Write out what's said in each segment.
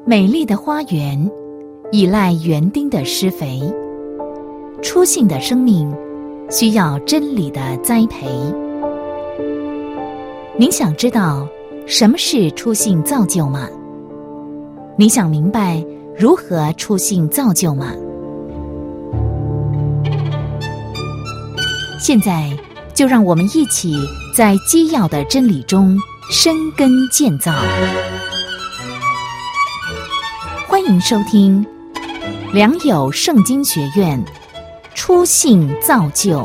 美丽的花园依赖园丁的施肥，初信的生命需要真理的栽培。您想知道什么是初信造就吗？你想明白如何初信造就吗？现在就让我们一起在基要的真理中生根建造。欢迎收听良友圣经学院初信造就。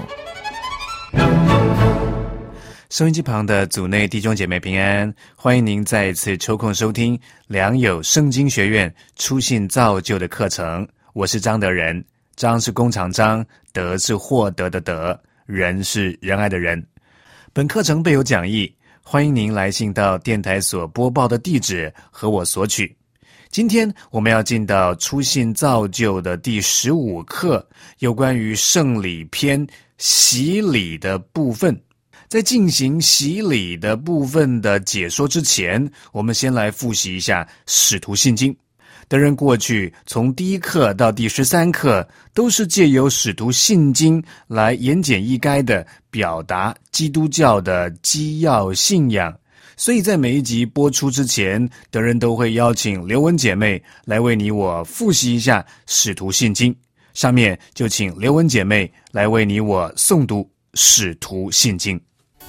收音机旁的组内弟兄姐妹平安，欢迎您再一次抽空收听良友圣经学院初信造就的课程。我是张德仁，张是弓长张，德是获得的德，仁是仁爱的仁。本课程备有讲义，欢迎您来信到电台所播报的地址和我索取。今天我们要进到初信造就的第15课，有关于圣礼篇洗礼的部分。在进行洗礼的部分的解说之前，我们先来复习一下使徒信经。德仁过去从第1课到第13课都是借由使徒信经来言简意赅的表达基督教的基要信仰，所以在每一集播出之前，德仁都会邀请刘文姐妹来为你我复习一下使徒信经。上面就请刘文姐妹来为你我诵读使徒信经。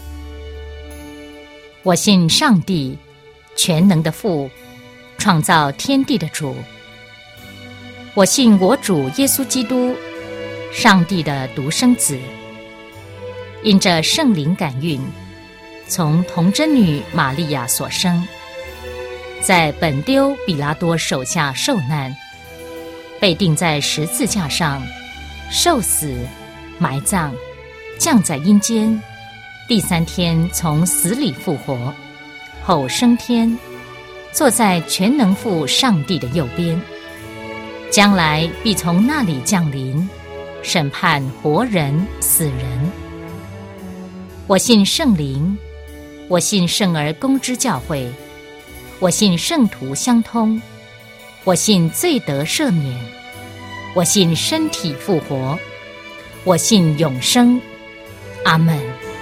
我信上帝，全能的父，创造天地的主。我信我主耶稣基督，上帝的独生子，因着圣灵感孕，从童贞女玛利亚所生，在本丢比拉多手下受难，被钉在十字架上，受死，埋葬，降在阴间，第3天从死里复活，后升天，坐在全能父上帝的右边，将来必从那里降临，审判活人死人。我信圣灵，我信圣而公之教会，我信圣徒相通，我信罪得赦免，我信身体复活，我信永生。阿们。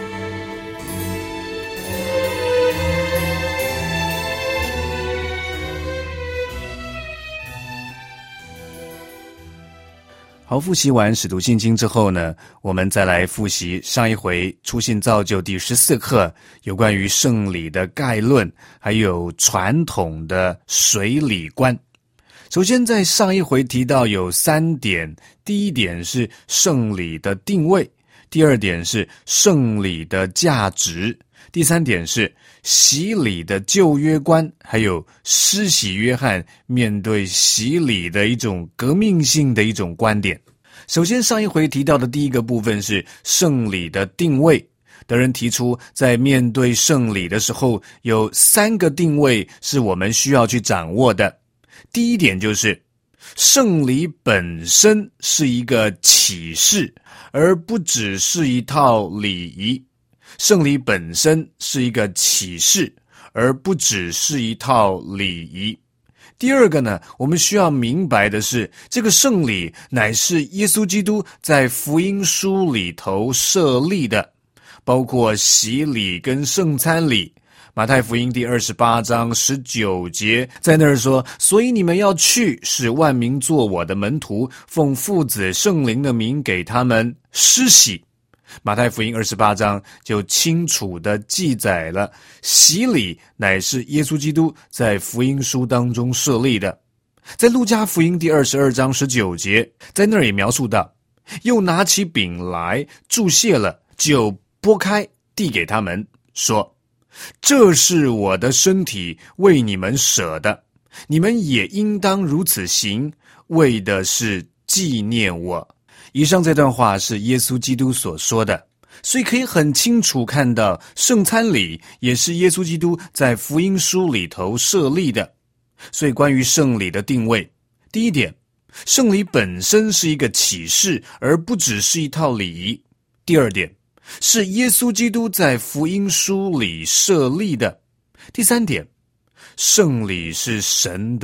好，复习完使徒信经之后呢，我们再来复习上一回初信造就第14课有关于圣礼的概论，还有传统的水礼观。首先在上一回提到有3点，第1点是圣礼的定位，第2点是圣礼的价值，第3点是洗礼的旧约观，还有施洗约翰面对洗礼的一种革命性的一种观点。首先上一回提到的第一个部分是圣礼的定位，德仁提出在面对圣礼的时候有3个定位是我们需要去掌握的。第1点就是圣礼本身是一个启示，而不只是一套礼仪。圣礼本身是一个启示，而不只是一套礼仪。第2个呢，我们需要明白的是，这个圣礼乃是耶稣基督在福音书里头设立的，包括洗礼跟圣餐礼。马太福音第28章19节在那儿说，所以你们要去，使万民做我的门徒，奉父子圣灵的名给他们施洗。马太福音28章就清楚地记载了洗礼乃是耶稣基督在福音书当中设立的。在路加福音第22章19节，在那儿也描述到，又拿起饼来祝谢了，就拨开递给他们，说，这是我的身体，为你们舍的，你们也应当如此行，为的是纪念我。以上这段话是耶稣基督所说的，所以可以很清楚看到圣餐礼也是耶稣基督在福音书里头设立的。所以关于圣礼的定位，第1点，圣礼本身是一个启示，而不只是一套礼仪。第2点，是耶稣基督在福音书里设立的。第3点，圣礼是神的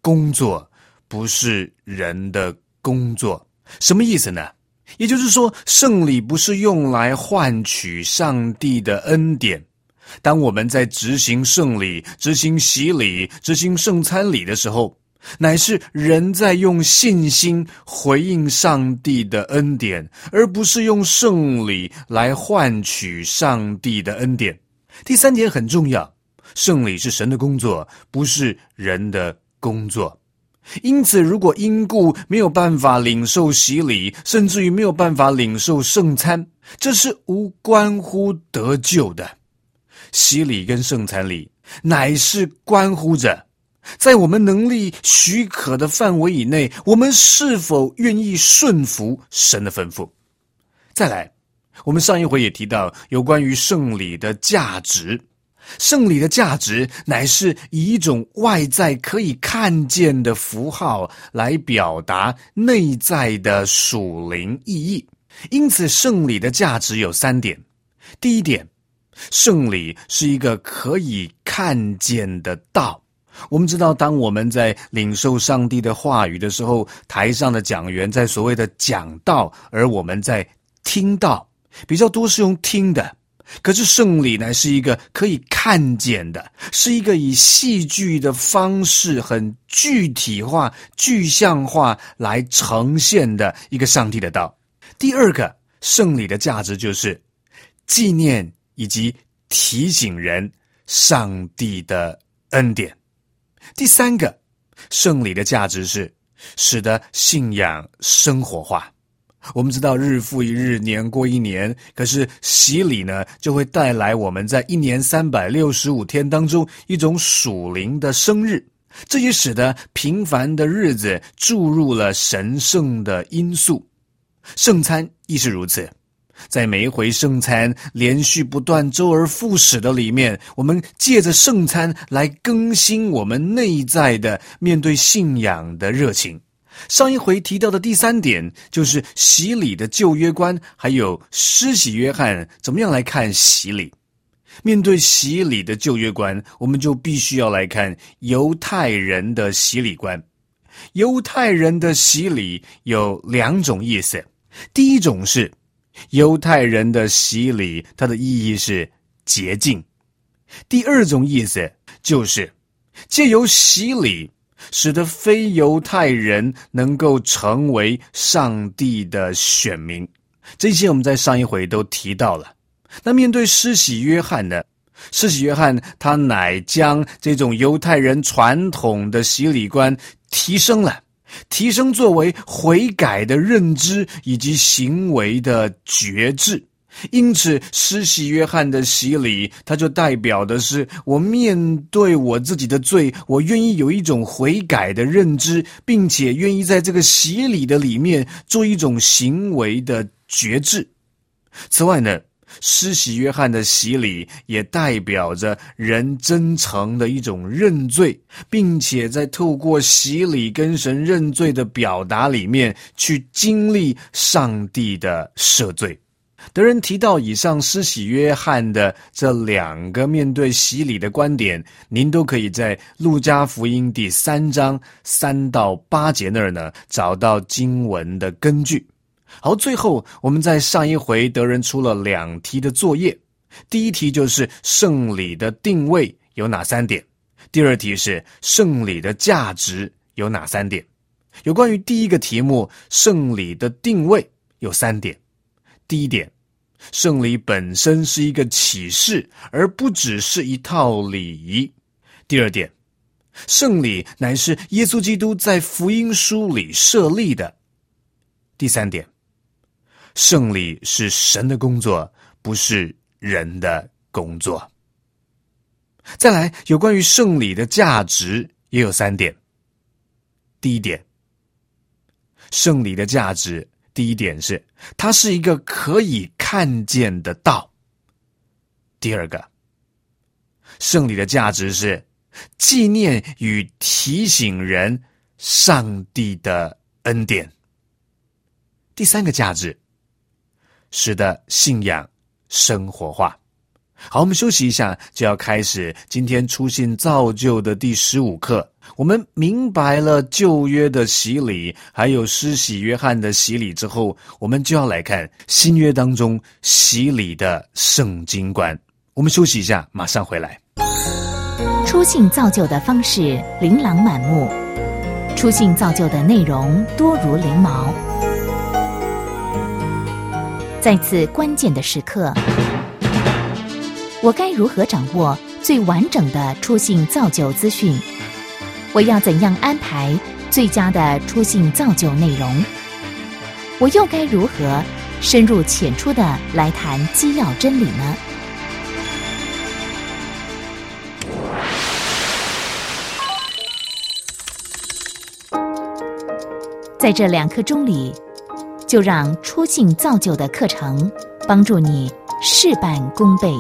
工作，不是人的工作。什么意思呢？也就是说，圣礼不是用来换取上帝的恩典。当我们在执行圣礼、执行洗礼、执行圣餐礼的时候，乃是人在用信心回应上帝的恩典，而不是用圣礼来换取上帝的恩典。第三点很重要，圣礼是神的工作，不是人的工作。因此，如果因故没有办法领受洗礼，甚至于没有办法领受圣餐，这是无关乎得救的。洗礼跟圣餐礼乃是关乎着在我们能力许可的范围以内，我们是否愿意顺服神的吩咐。再来，我们上一回也提到有关于圣礼的价值。圣礼的价值乃是以一种外在可以看见的符号来表达内在的属灵意义。因此，圣礼的价值有3点。第一点，圣礼是一个可以看见的道。我们知道，当我们在领受上帝的话语的时候，台上的讲员在所谓的讲道，而我们在听道，比较多是用听的。可是圣礼乃是一个可以看见的，是一个以戏剧的方式很具体化、具象化来呈现的一个上帝的道。第二个，圣礼的价值就是纪念以及提醒人上帝的恩典。第三个，圣礼的价值是使得信仰生活化。我们知道日复一日，年过一年，可是洗礼呢，就会带来我们在1年365天当中一种属灵的生日，这也使得平凡的日子注入了神圣的因素。圣餐亦是如此，在每一回圣餐连续不断周而复始的里面，我们借着圣餐来更新我们内在的面对信仰的热情。上一回提到的第3点，就是洗礼的旧约观，还有施洗约翰怎么样来看洗礼。面对洗礼的旧约观，我们就必须要来看犹太人的洗礼观。犹太人的洗礼有2种意思。第一种是犹太人的洗礼，它的意义是洁净。第二种意思就是借由洗礼使得非犹太人能够成为上帝的选民。这些我们在上一回都提到了。那面对施洗约翰呢？施洗约翰他乃将这种犹太人传统的洗礼观提升作为悔改的认知以及行为的觉知。因此，施洗约翰的洗礼，它就代表的是我面对我自己的罪，我愿意有一种悔改的认知，并且愿意在这个洗礼的里面做一种行为的觉知。此外呢，施洗约翰的洗礼也代表着人真诚的一种认罪，并且在透过洗礼跟神认罪的表达里面去经历上帝的赦罪。德仁提到以上施洗约翰的这2个面对洗礼的观点，您都可以在路加福音第3章3到8节那儿呢找到经文的根据。好，最后我们在上一回德仁出了2题的作业。第一题就是圣礼的定位有哪3点，第二题是圣礼的价值有哪3点。有关于第一个题目，圣礼的定位有3点。第一点，圣礼本身是一个启示，而不只是一套礼仪。第二点，圣礼乃是耶稣基督在福音书里设立的。第三点，圣礼是神的工作，不是人的工作。再来，有关于圣礼的价值也有3点。第一点，圣礼的价值，第一点是它是一个可以看见的道。第二个，圣礼的价值是纪念与提醒人上帝的恩典。第三个价值，使得信仰生活化。好，我们休息一下，就要开始今天初信造就的第15课。 我们明白了旧约的洗礼，还有施洗约翰的洗礼之后，我们就要来看新约当中洗礼的圣经观。我们休息一下，马上回来。 初信造就的方式琳琅满目，初信造就的内容多如翎毛。在此关键的时刻，我该如何掌握最完整的初信造就资讯？我要怎样安排最佳的初信造就内容？我又该如何深入浅出地来谈基要真理呢？在这2刻钟里，就让初信造就的课程帮助你事半功倍。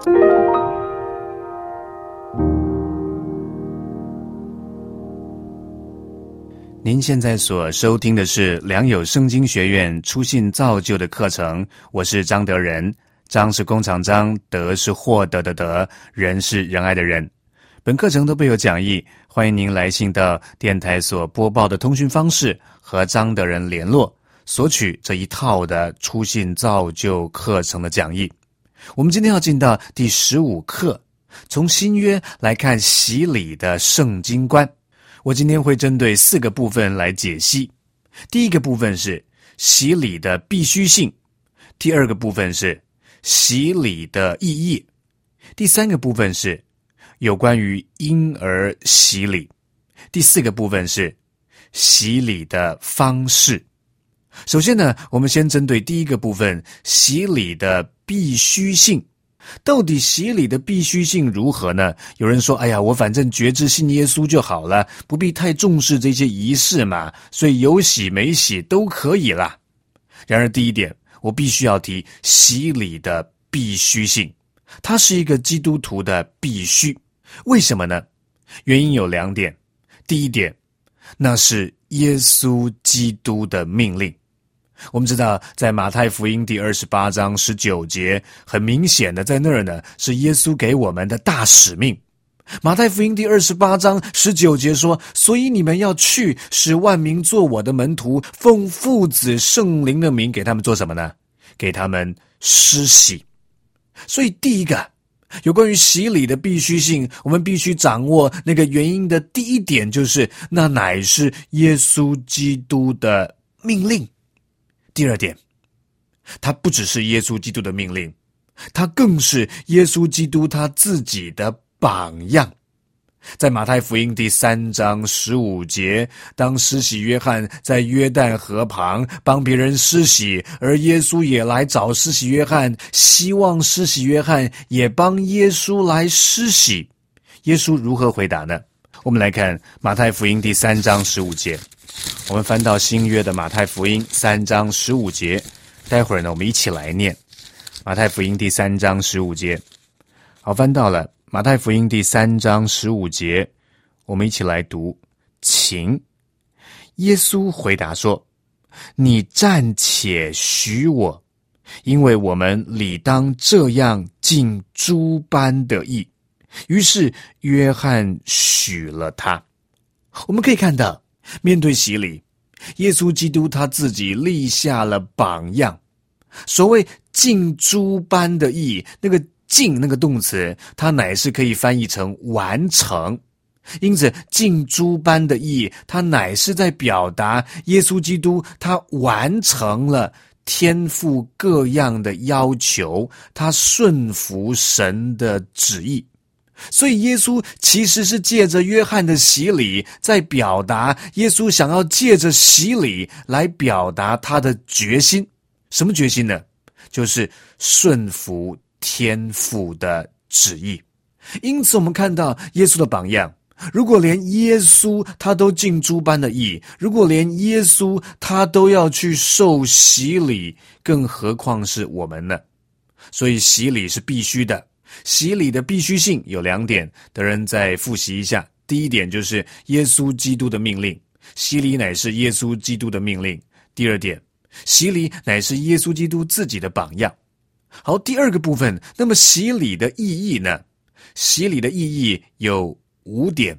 您现在所收听的是良友圣经学院初信造就的课程，我是张德仁。张是弓长张，德是获得的德，仁是仁爱的仁。本课程都备有讲义，欢迎您来信到电台所播报的通讯方式，和张德仁联络，索取这一套的初信造就课程的讲义。我们今天要进到第15课，从新约来看洗礼的圣经观。我今天会针对4个部分来解析。第一个部分是洗礼的必须性，第二个部分是洗礼的意义，第3个部分是有关于婴儿洗礼，第4个部分是洗礼的方式。首先呢，我们先针对第一个部分，洗礼的必须性。到底洗礼的必须性如何呢？有人说，哎呀，我反正决志信耶稣就好了，不必太重视这些仪式嘛，所以有洗没洗都可以啦。然而第一点，我必须要提洗礼的必须性，它是一个基督徒的必须。为什么呢？原因有2点。第一点，那是耶稣基督的命令。我们知道在马太福音第28章19节，很明显的在那儿呢，是耶稣给我们的大使命。马太福音第28章19节说，所以你们要去，使万民做我的门徒，奉父子圣灵的名给他们做什么呢？给他们施洗。所以第一个有关于洗礼的必须性，我们必须掌握那个原因的第一点，就是那乃是耶稣基督的命令。第二点，它不只是耶稣基督的命令，它更是耶稣基督他自己的榜样。在马太福音第3章15节，当施洗约翰在约旦河旁帮别人施洗，而耶稣也来找施洗约翰，希望施洗约翰也帮耶稣来施洗。耶稣如何回答呢？我们来看马太福音第3章15节。我们翻到新约的马太福音3章15节，待会儿呢我们一起来念马太福音第3章15节。好，翻到了马太福音第3章15节，我们一起来读。请。耶稣回答说，你暂且许我，因为我们理当这样尽诸般的义。于是约翰许了他。我们可以看到，面对洗礼，耶稣基督他自己立下了榜样。所谓尽诸般的义，那个尽那个动词，它乃是可以翻译成完成。因此尽诸般的义，它乃是在表达耶稣基督他完成了天父各样的要求，他顺服神的旨意。所以耶稣其实是借着约翰的洗礼，在表达耶稣想要借着洗礼来表达他的决心。什么决心呢？就是顺服天父的旨意。因此我们看到耶稣的榜样，如果连耶稣他都尽诸般的义，如果连耶稣他都要去受洗礼，更何况是我们呢？所以洗礼是必须的。洗礼的必须性有2点，的人再复习一下。第一点就是耶稣基督的命令，洗礼乃是耶稣基督的命令。第二点，洗礼乃是耶稣基督自己的榜样。好，第二个部分，那么洗礼的意义呢？洗礼的意义有5点。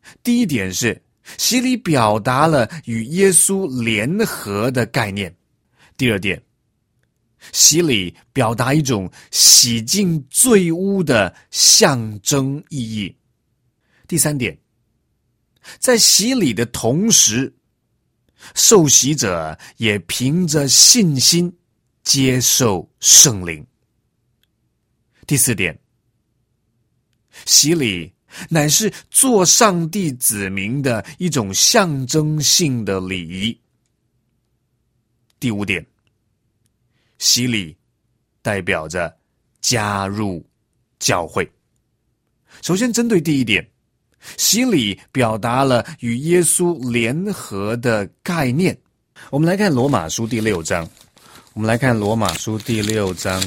第一点是洗礼表达了与耶稣联合的概念。第二点，洗礼表达一种洗净罪污的象征意义。第三点，在洗礼的同时，受洗者也凭着信心接受圣灵。第四点，洗礼乃是做上帝子民的一种象征性的礼仪。第五点，洗礼代表着加入教会。首先针对第一点，洗礼表达了与耶稣联合的概念。我们来看罗马书第6章，我们来看罗马书第6章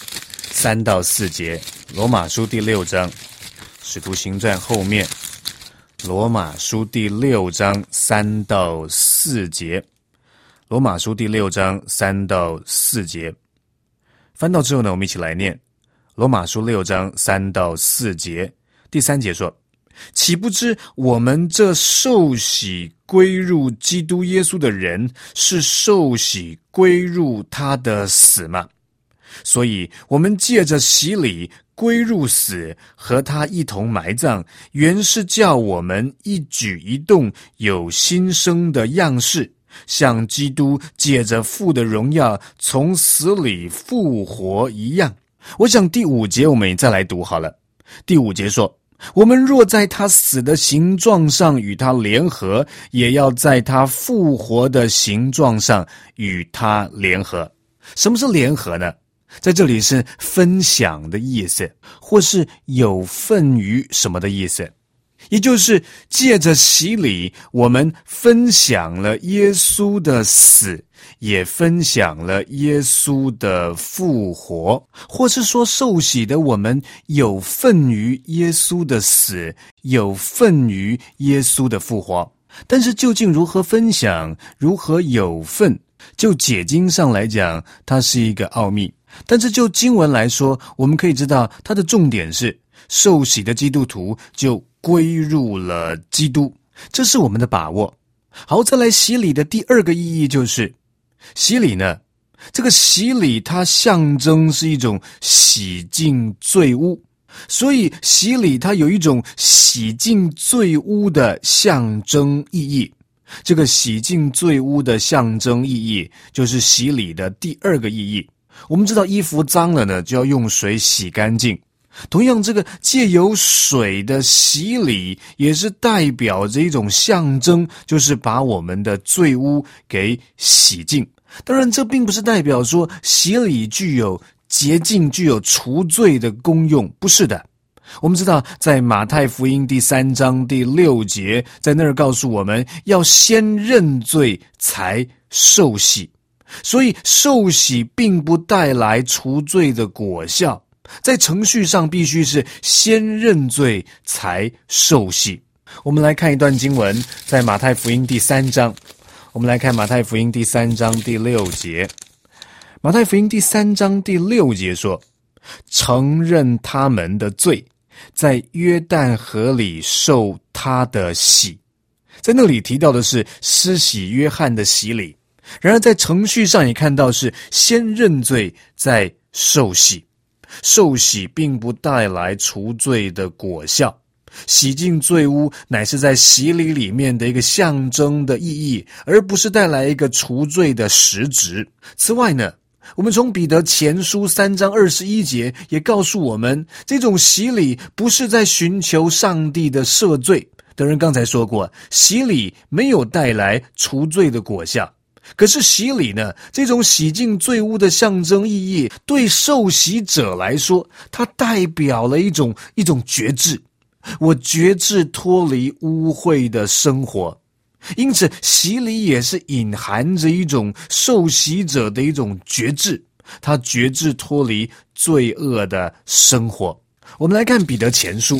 3到4节。罗马书第6章，使徒行传后面，罗马书第6章3到4节。罗马书第6章3到4节。翻到之后呢，我们一起来念罗马书6章3到4节。第3节说，岂不知我们这受洗归入基督耶稣的人，是受洗归入他的死吗？所以我们借着洗礼归入死，和他一同埋葬，原是叫我们一举一动有新生的样式，像基督借着父的荣耀从死里复活一样。我想第5节我们也再来读好了。第5节说，我们若在他死的形状上与他联合，也要在他复活的形状上与他联合。什么是联合呢？在这里是分享的意思，或是有份于什么的意思。也就是借着洗礼，我们分享了耶稣的死，也分享了耶稣的复活，或是说受洗的我们有份于耶稣的死，有份于耶稣的复活。但是究竟如何分享，如何有份，就解经上来讲，它是一个奥秘。但是就经文来说，我们可以知道它的重点是受洗的基督徒就归入了基督，这是我们的把握。好，再来洗礼的第2个意义就是洗礼呢，这个洗礼它象征是一种洗净罪污，所以洗礼它有一种洗净罪污的象征意义。这个洗净罪污的象征意义就是洗礼的第2个意义。我们知道衣服脏了呢，就要用水洗干净。同样，这个借由水的洗礼也是代表着一种象征，就是把我们的罪污给洗净。当然，这并不是代表说洗礼具有洁净、具有除罪的功用，不是的。我们知道在马太福音第3章第6节，在那儿告诉我们要先认罪才受洗，所以受洗并不带来除罪的果效，在程序上必须是先认罪才受洗。我们来看一段经文，在马太福音第3章，我们来看马太福音第3章第6节。马太福音第3章第6节说，承认他们的罪，在约旦河里受他的洗。在那里提到的是施洗约翰的洗礼，然而在程序上也看到是先认罪再受洗。受洗并不带来除罪的果效，洗净罪污乃是在洗礼里面的一个象征的意义，而不是带来一个除罪的实质。此外呢，我们从彼得前书3章21节也告诉我们，这种洗礼不是在寻求上帝的赦罪。当然刚才说过，洗礼没有带来除罪的果效，可是洗礼呢，这种洗净罪污的象征意义，对受洗者来说，它代表了一种觉知。我觉知脱离污秽的生活，因此洗礼也是隐含着一种受洗者的一种觉知，他觉知脱离罪恶的生活。我们来看彼得前书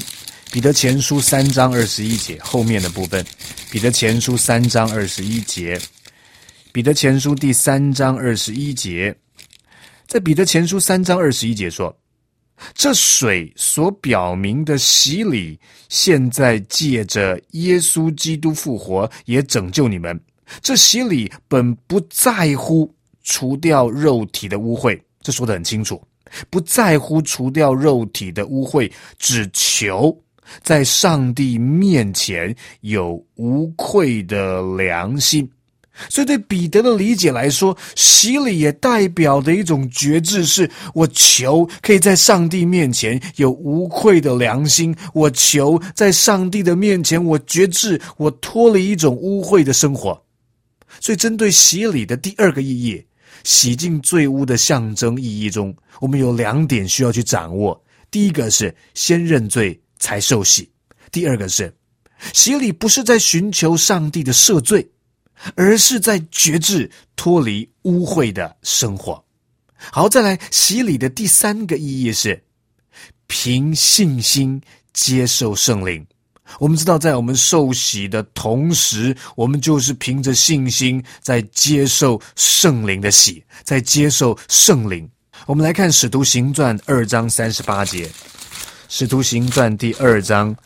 3章21节后面的部分。彼得前书3章21节，彼得前书第3章21节，在彼得前书3章21节说， 这水所表明的洗礼，现在借着耶稣基督复活，也拯救你们。这洗礼本不在乎除掉肉体的污秽，这说得很清楚，不在乎除掉肉体的污秽，只求在上帝面前有无愧的良心。所以对彼得的理解来说，洗礼也代表的一种觉志，是我求可以在上帝面前有无愧的良心，我求在上帝的面前我觉志我脱离一种污秽的生活。所以针对洗礼的第二个意义，洗净罪污的象征意义中，我们有2点需要去掌握。第一个是先认罪才受洗，第二个是洗礼不是在寻求上帝的赦罪，而是在觉志脱离污秽的生活。好，再来，洗礼的第3个意义是凭信心接受圣灵。我们知道，在我们受洗的同时，我们就是凭着信心在接受圣灵的洗，在接受圣灵。我们来看使徒行传2章38节，使徒行传第2章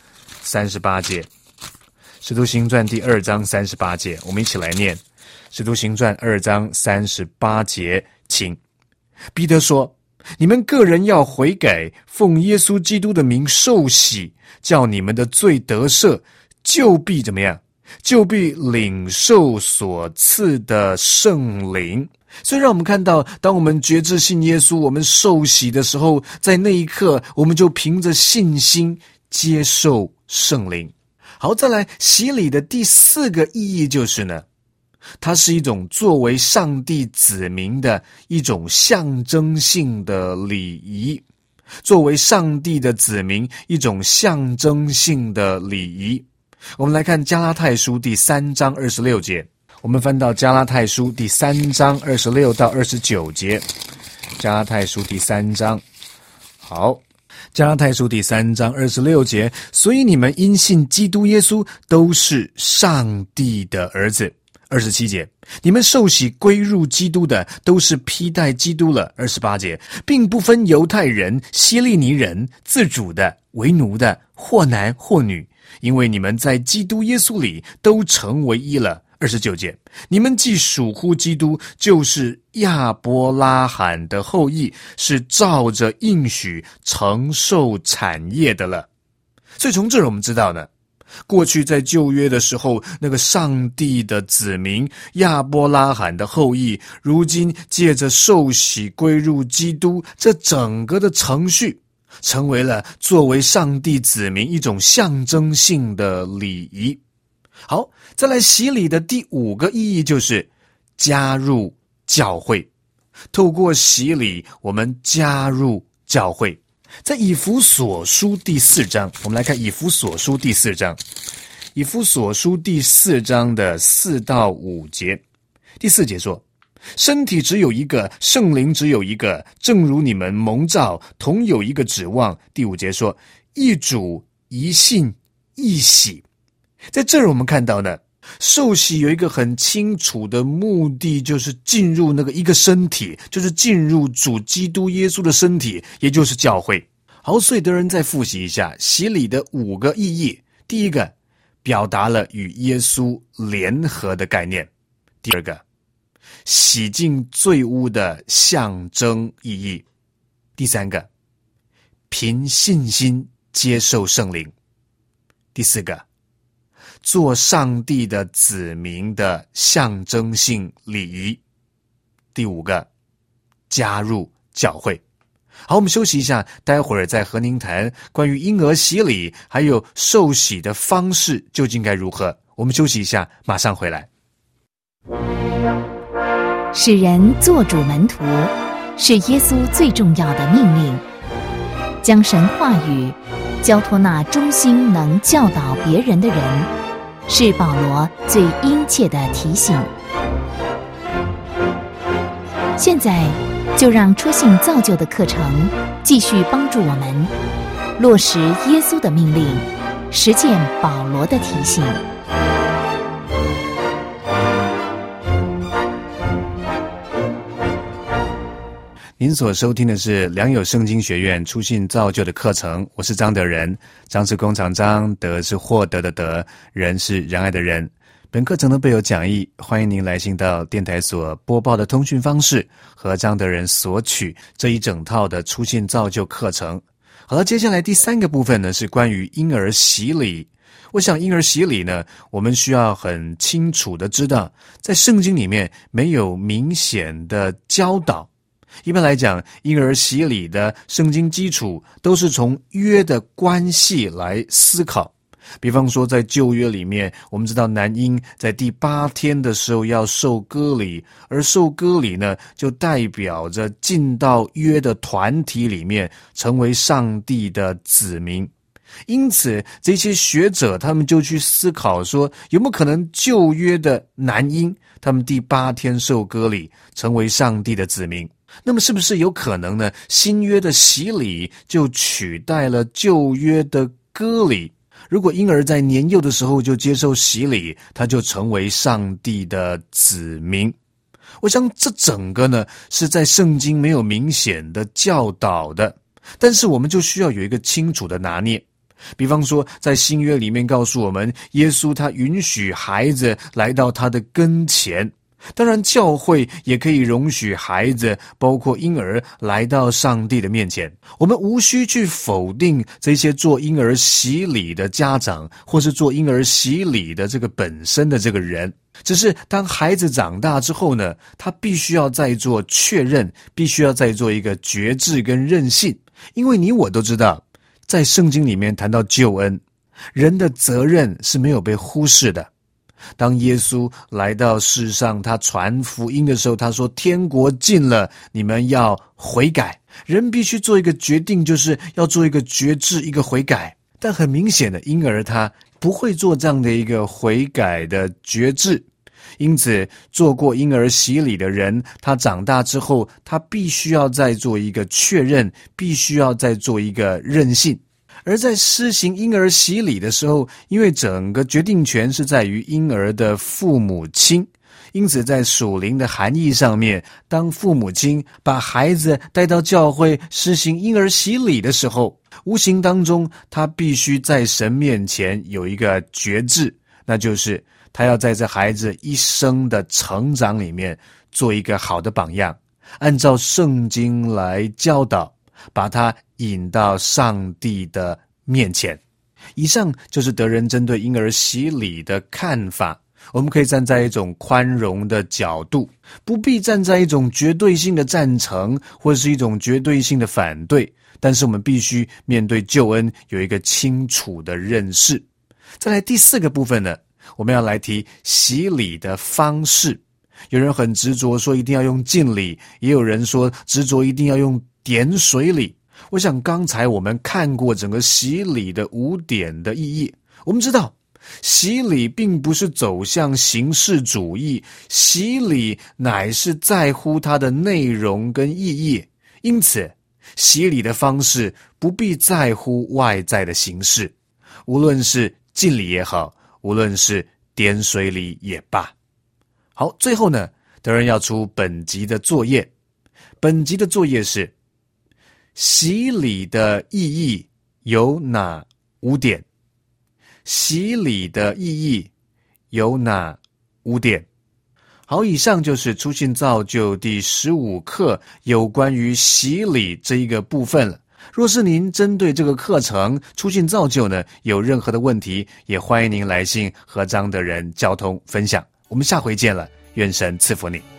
38节，使徒行传第2章38节，我们一起来念。使徒行传2章38节，请。彼得说，你们个人要悔改，奉耶稣基督的名受洗，叫你们的罪得赦，就必怎么样？就必领受所赐的圣灵。所以让我们看到，当我们决志信耶稣，我们受洗的时候，在那一刻我们就凭着信心接受圣灵。好，再来，洗礼的第4个意义就是呢，它是一种作为上帝子民的一种象征性的礼仪，作为上帝的子民一种象征性的礼仪。我们来看加拉太书第3章26节，我们翻到加拉太书第3章26到29节，加拉太书第3章，好，加拉太书第3章26节，所以你们因信基督耶稣都是上帝的儿子。27节，你们受洗归入基督的都是披戴基督了。28节，并不分犹太人、希利尼人、自主的、为奴的，或男或女，因为你们在基督耶稣里都成为一了。29节，你们既属乎基督，就是亚伯拉罕的后裔，是照着应许承受产业的了。所以从这儿我们知道呢，过去在旧约的时候，那个上帝的子民亚伯拉罕的后裔，如今借着受洗归入基督，这整个的程序成为了作为上帝子民一种象征性的礼仪。好，再来，洗礼的第5个意义就是加入教会。透过洗礼，我们加入教会。在以弗所书第4章，我们来看以弗所书第4章，以弗所书第4章的4到5节。第4节说，身体只有一个，圣灵只有一个，正如你们蒙召同有一个指望。第5节说，一主一信一洗。在这儿我们看到呢，受洗有一个很清楚的目的，就是进入那个一个身体，就是进入主基督耶稣的身体，也就是教会。好，所以的人再复习一下洗礼的5个意义。第一个，表达了与耶稣联合的概念。第二个，洗净罪污的象征意义。第3个，凭信心接受圣灵。第4个，做上帝的子民的象征性礼仪。第5个，加入教会。好，我们休息一下，待会儿再和您谈关于婴儿洗礼还有受洗的方式究竟该如何。我们休息一下，马上回来。 使人做主门徒是耶稣最重要的命令，将神话语交托那忠心能教导别人的人，是保罗最殷切的提醒。现在就让初信造就的课程继续帮助我们落实耶稣的命令，实践保罗的提醒。 您所收听的是良友圣经学院初信造就的课程，我是张德仁。张是工厂张，德是获得的德，仁是仁爱的仁。本课程的备有讲义，欢迎您来信到电台所播报的通讯方式，和张德仁索取这一整套的初信造就课程。好了，接下来第三个部分呢，是关于婴儿洗礼。我想婴儿洗礼呢，我们需要很清楚的知道，在圣经里面没有明显的教导。一般来讲，婴儿洗礼的圣经基础都是从约的关系来思考。比方说在旧约里面，我们知道男婴在第8天的时候要受割礼，而受割礼呢，就代表着进到约的团体里面，成为上帝的子民。因此这些学者他们就去思考说，有没有可能旧约的男婴他们第8天受割礼，成为上帝的子民？那么是不是有可能呢，新约的洗礼就取代了旧约的割礼？如果婴儿在年幼的时候就接受洗礼，他就成为上帝的子民。我想这整个呢，是在圣经没有明显的教导的，但是我们就需要有一个清楚的拿捏。比方说在新约里面告诉我们，耶稣他允许孩子来到他的跟前，当然教会也可以容许孩子，包括婴儿来到上帝的面前。我们无需去否定这些做婴儿洗礼的家长，或是做婴儿洗礼的这个本身的这个人，只是当孩子长大之后呢，他必须要再做确认，必须要再做一个决志跟认信。因为你我都知道，在圣经里面谈到救恩，人的责任是没有被忽视的。当耶稣来到世上，他传福音的时候，他说天国近了，你们要悔改。人必须做一个决定，就是要做一个决志，一个悔改。但很明显的，婴儿他不会做这样的一个悔改的决志，因此做过婴儿洗礼的人，他长大之后，他必须要再做一个确认，必须要再做一个认信。而在施行婴儿洗礼的时候，因为整个决定权是在于婴儿的父母亲，因此在属灵的含义上面，当父母亲把孩子带到教会施行婴儿洗礼的时候，无形当中他必须在神面前有一个决志，那就是他要在这孩子一生的成长里面做一个好的榜样，按照圣经来教导，把他引到上帝的面前。以上就是德仁针对婴儿洗礼的看法。我们可以站在一种宽容的角度，不必站在一种绝对性的赞成，或是一种绝对性的反对，但是我们必须面对救恩有一个清楚的认识。再来第4个部分呢，我们要来提洗礼的方式。有人很执着说一定要用浸礼，也有人说执着一定要用点水礼。我想刚才我们看过整个洗礼的5点的意义，我们知道洗礼并不是走向形式主义，洗礼乃是在乎它的内容跟意义。因此洗礼的方式不必在乎外在的形式，无论是浸礼也好，无论是点水礼也罢。好，最后呢，德仁要出本集的作业。本集的作业是洗礼的意义有哪5点？洗礼的意义有哪5点？好，以上就是初信造就第15课有关于洗礼这一个部分了。若是您针对这个课程初信造就呢有任何的问题，也欢迎您来信和张德仁交通分享。我们下回见了，愿神赐福你。